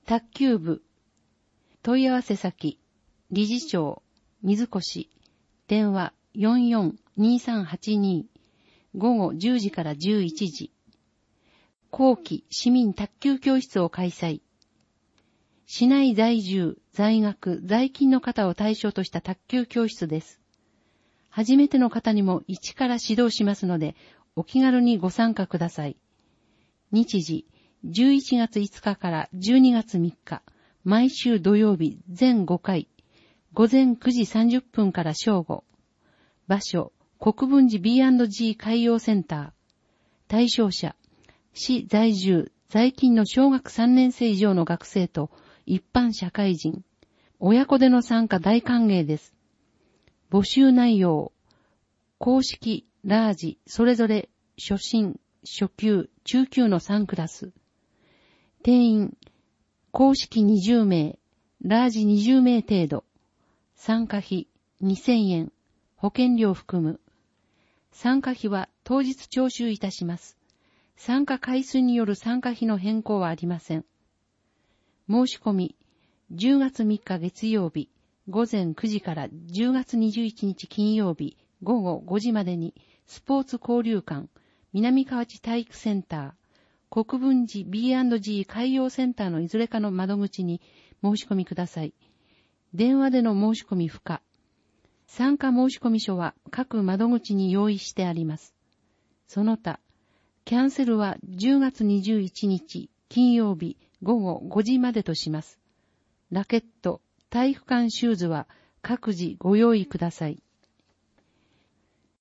卓球部。問い合わせ先、理事長、水越。電話44-2382。午後10時から11時。後期市民卓球教室を開催。市内在住、在学、在勤の方を対象とした卓球教室です。初めての方にも一から指導しますので、お気軽にご参加ください。日時、11月5日から12月3日、毎週土曜日全5回、午前9時30分から正午。場所、国分寺 B&G 海洋センター。対象者、市在住、在勤の小学3年生以上の学生と一般社会人。親子での参加大歓迎です。募集内容、公式、ラージ、それぞれ初進、初級、中級の3クラス。定員、公式20名、ラージ20名程度。参加費2000円、保険料含む。参加費は当日徴収いたします。参加回数による参加費の変更はありません。申し込み、10月3日月曜日、午前9時から10月21日金曜日、午後5時までに、スポーツ交流館、南河内体育センター、国分寺 B&G 海洋センターのいずれかの窓口に申し込みください。電話での申し込み不可。参加申込書は各窓口に用意してあります。その他、キャンセルは10月21日金曜日午後5時までとします。ラケット、体育館シューズは各自ご用意ください。